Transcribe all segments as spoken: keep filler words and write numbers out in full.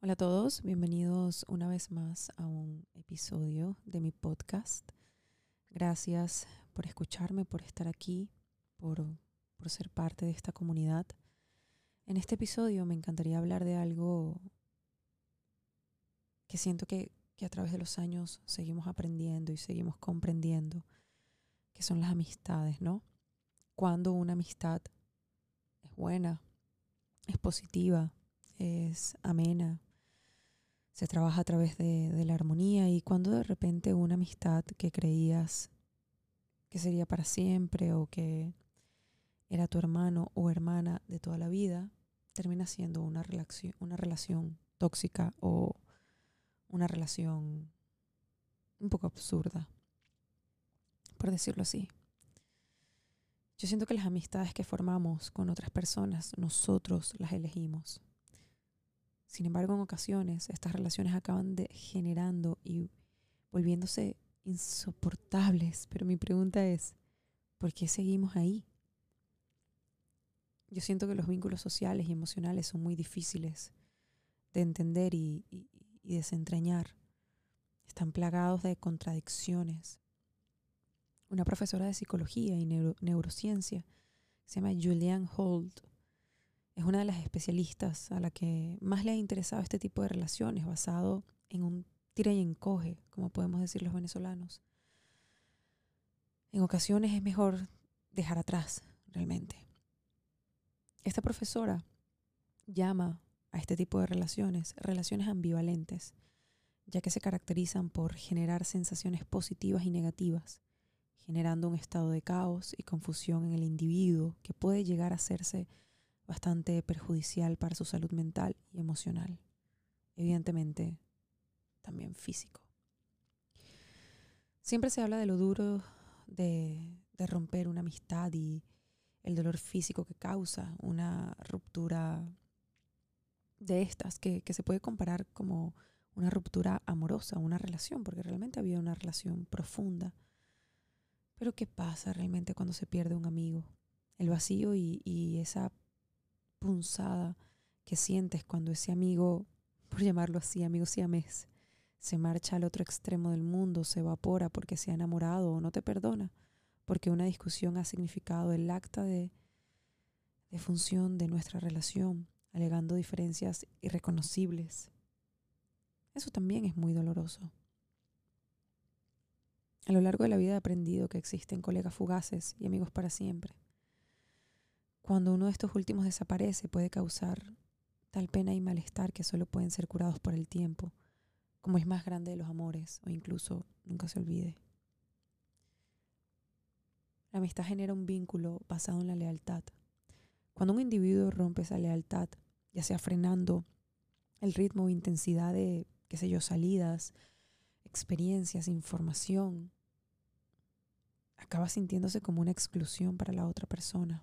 Hola a todos, bienvenidos una vez más a un episodio de mi podcast. Gracias por escucharme, por estar aquí, por, por ser parte de esta comunidad. En este episodio me encantaría hablar de algo que siento que, que a través de los años seguimos aprendiendo y seguimos comprendiendo, que son las amistades, ¿no? Cuando una amistad es buena, es positiva, es amena, se trabaja a través de, de la armonía, y cuando de repente una amistad que creías que sería para siempre o que era tu hermano o hermana de toda la vida, termina siendo una relación, una relación tóxica o una relación un poco absurda, por decirlo así. Yo siento que las amistades que formamos con otras personas, nosotros las elegimos. Sin embargo, en ocasiones estas relaciones acaban de generando y volviéndose insoportables. Pero mi pregunta es, ¿por qué seguimos ahí? Yo siento que los vínculos sociales y emocionales son muy difíciles de entender y, y, y desentrañar. Están plagados de contradicciones. Una profesora de psicología y neuro, neurociencia, se llama Julianne Holt, es una de las especialistas a la que más le ha interesado este tipo de relaciones, basado en un tira y encoge, como podemos decir los venezolanos. En ocasiones es mejor dejar atrás, realmente. Esta profesora llama a este tipo de relaciones relaciones ambivalentes, ya que se caracterizan por generar sensaciones positivas y negativas, generando un estado de caos y confusión en el individuo que puede llegar a hacerse bastante perjudicial para su salud mental y emocional. Evidentemente, también físico. Siempre se habla de lo duro de, de romper una amistad y el dolor físico que causa una ruptura de estas, que, que se puede comparar como una ruptura amorosa, una relación, porque realmente había una relación profunda. Pero ¿qué pasa realmente cuando se pierde un amigo? El vacío y, y esa punzada que sientes cuando ese amigo, por llamarlo así, amigo siamés, se marcha al otro extremo del mundo, se evapora porque se ha enamorado o no te perdona, porque una discusión ha significado el acta de, de función de nuestra relación, alegando diferencias irreconocibles. Eso también es muy doloroso. A lo largo de la vida he aprendido que existen colegas fugaces y amigos para siempre. Cuando uno de estos últimos desaparece, puede causar tal pena y malestar que solo pueden ser curados por el tiempo, como el más grande de los amores, o incluso nunca se olvide. La amistad genera un vínculo basado en la lealtad. Cuando un individuo rompe esa lealtad, ya sea frenando el ritmo o intensidad de, qué sé yo, salidas, experiencias, información, acaba sintiéndose como una exclusión para la otra persona.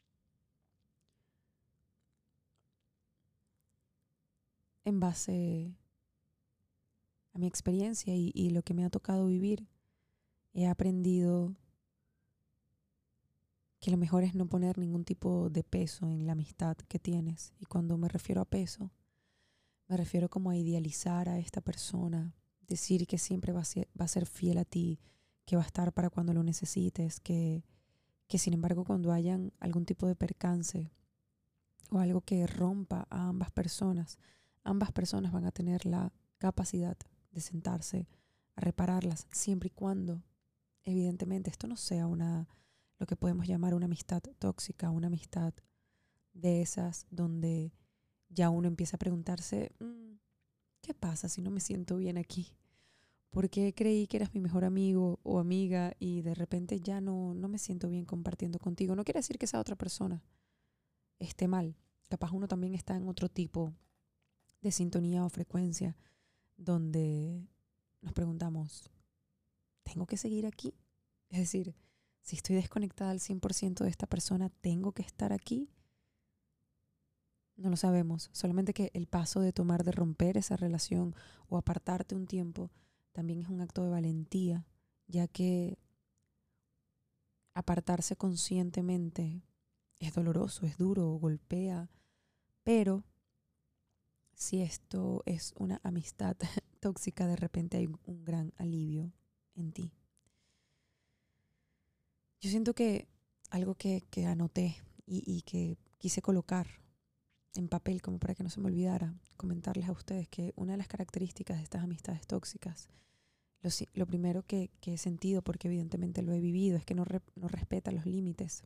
En base a mi experiencia y, y lo que me ha tocado vivir, he aprendido que lo mejor es no poner ningún tipo de peso en la amistad que tienes. Y cuando me refiero a peso, me refiero como a idealizar a esta persona, decir que siempre va a ser, va a ser fiel a ti, que va a estar para cuando lo necesites, que, que sin embargo cuando hayan algún tipo de percance o algo que rompa a ambas personas, ambas personas van a tener la capacidad de sentarse a repararlas, siempre y cuando, evidentemente, esto no sea una, lo que podemos llamar una amistad tóxica, una amistad de esas donde ya uno empieza a preguntarse, "Mm, ¿qué pasa si no me siento bien aquí? ¿Por qué creí que eras mi mejor amigo o amiga y de repente ya no, no me siento bien compartiendo contigo?" No quiere decir que esa otra persona esté mal. Capaz uno también está en otro tipo de sintonía o frecuencia donde nos preguntamos, ¿tengo que seguir aquí? Es decir, si estoy desconectada al cien por ciento de esta persona, ¿tengo que estar aquí? No lo sabemos. Solamente que el paso de tomar, de romper esa relación o apartarte un tiempo, también es un acto de valentía, ya que apartarse conscientemente es doloroso, es duro, golpea, pero si esto es una amistad tóxica, de repente hay un gran alivio en ti. Yo siento que algo que, que anoté y, y que quise colocar en papel como para que no se me olvidara, comentarles a ustedes que una de las características de estas amistades tóxicas, lo, lo primero que, que he sentido, porque evidentemente lo he vivido, es que no, re, no respeta los límites.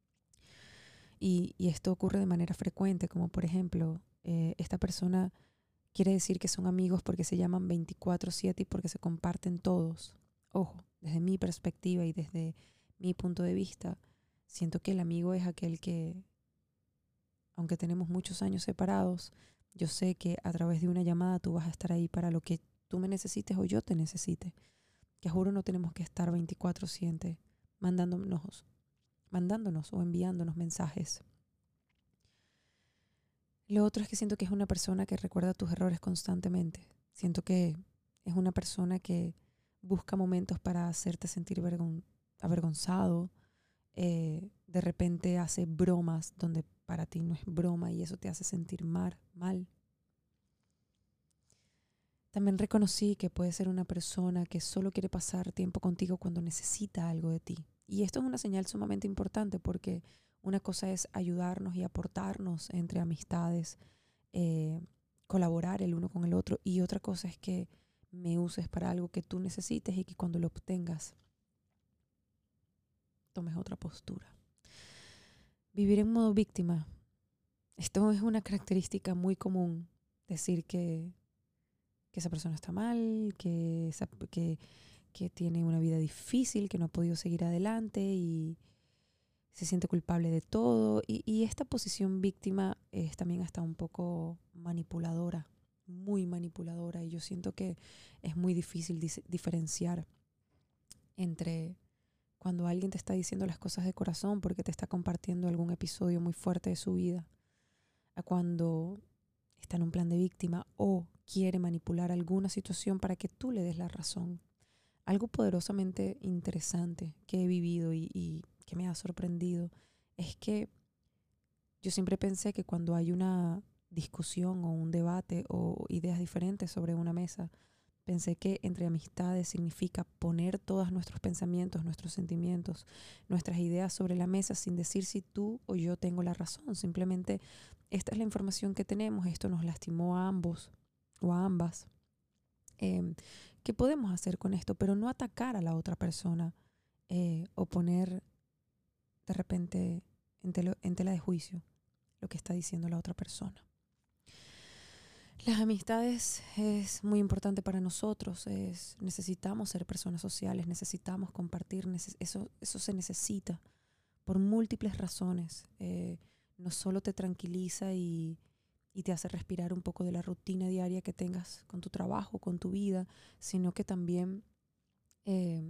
Y, y esto ocurre de manera frecuente, como por ejemplo, eh, esta persona quiere decir que son amigos porque se llaman veinticuatro siete y porque se comparten todos. Ojo, desde mi perspectiva y desde mi punto de vista, siento que el amigo es aquel que, aunque tenemos muchos años separados, yo sé que a través de una llamada tú vas a estar ahí para lo que tú me necesites o yo te necesite. Que juro no tenemos que estar veinticuatro siete mandándonos, mandándonos o enviándonos mensajes. Lo otro es que siento que es una persona que recuerda tus errores constantemente. Siento que es una persona que busca momentos para hacerte sentir vergon- avergonzado. Eh, de repente hace bromas donde para ti no es broma y eso te hace sentir mal, mal. También reconocí que puede ser una persona que solo quiere pasar tiempo contigo cuando necesita algo de ti. Y esto es una señal sumamente importante porque una cosa es ayudarnos y aportarnos entre amistades, eh, colaborar el uno con el otro, y otra cosa es que me uses para algo que tú necesites y que cuando lo obtengas tomes otra postura. Vivir en modo víctima. Esto es una característica muy común, decir que, que esa persona está mal, que, esa, que, que tiene una vida difícil, que no ha podido seguir adelante y se siente culpable de todo. Y, y esta posición víctima es también hasta un poco manipuladora, muy manipuladora. Y yo siento que es muy difícil dis- diferenciar entre cuando alguien te está diciendo las cosas de corazón porque te está compartiendo algún episodio muy fuerte de su vida, a cuando está en un plan de víctima o quiere manipular alguna situación para que tú le des la razón. Algo poderosamente interesante que he vivido y, y que me ha sorprendido es que yo siempre pensé que cuando hay una discusión o un debate o ideas diferentes sobre una mesa, pensé que entre amistades significa poner todos nuestros pensamientos, nuestros sentimientos, nuestras ideas sobre la mesa sin decir si tú o yo tengo la razón. Simplemente esta es la información que tenemos, esto nos lastimó a ambos o a ambas. Eh, ¿Qué podemos hacer con esto? Pero no atacar a la otra persona eh, o poner de repente en tela, en tela de juicio lo que está diciendo la otra persona. Las amistades es muy importante para nosotros. Es, necesitamos ser personas sociales, necesitamos compartir, neces eso, eso se necesita por múltiples razones. Eh, no solo te tranquiliza y, y te hace respirar un poco de la rutina diaria que tengas con tu trabajo, con tu vida, sino que también eh,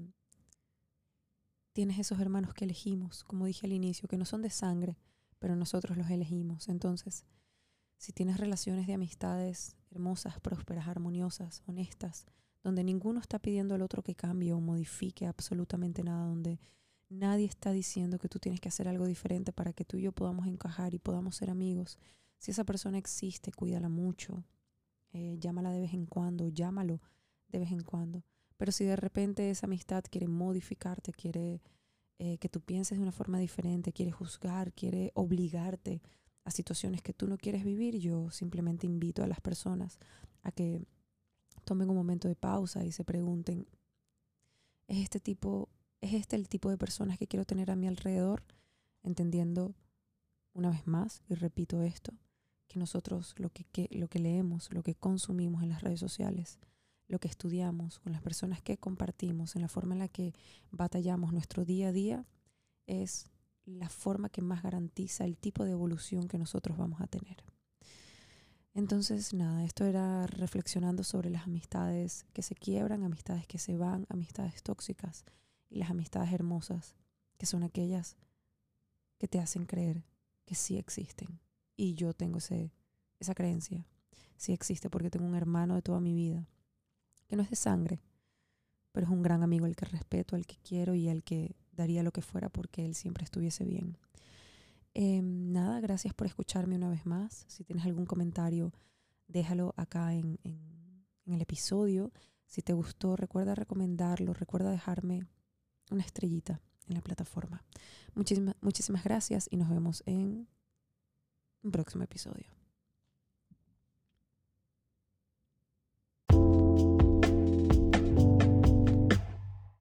tienes esos hermanos que elegimos, como dije al inicio, que no son de sangre, pero nosotros los elegimos. Entonces, si tienes relaciones de amistades hermosas, prósperas, armoniosas, honestas, donde ninguno está pidiendo al otro que cambie o modifique absolutamente nada, donde nadie está diciendo que tú tienes que hacer algo diferente para que tú y yo podamos encajar y podamos ser amigos. Si esa persona existe, cuídala mucho, eh, llámala de vez en cuando, llámalo de vez en cuando. Pero si de repente esa amistad quiere modificarte, quiere eh, que tú pienses de una forma diferente, quiere juzgar, quiere obligarte a situaciones que tú no quieres vivir, yo simplemente invito a las personas a que tomen un momento de pausa y se pregunten, ¿es este tipo, es este el tipo de personas que quiero tener a mi alrededor? Entendiendo una vez más, y repito esto, que nosotros lo que, que, lo que leemos, lo que consumimos en las redes sociales, lo que estudiamos, con las personas que compartimos, en la forma en la que batallamos nuestro día a día, es la forma que más garantiza el tipo de evolución que nosotros vamos a tener. Entonces, nada, esto era reflexionando sobre las amistades que se quiebran, amistades que se van, amistades tóxicas y las amistades hermosas, que son aquellas que te hacen creer que sí existen. Y yo tengo ese, esa creencia. Sí existe porque tengo un hermano de toda mi vida, que no es de sangre, pero es un gran amigo al que respeto, al que quiero y al que daría lo que fuera porque él siempre estuviese bien. Eh, nada, gracias por escucharme una vez más. Si tienes algún comentario, déjalo acá en, en, en el episodio. Si te gustó, recuerda recomendarlo, recuerda dejarme una estrellita en la plataforma. Muchísimas, muchísimas gracias y nos vemos en un próximo episodio.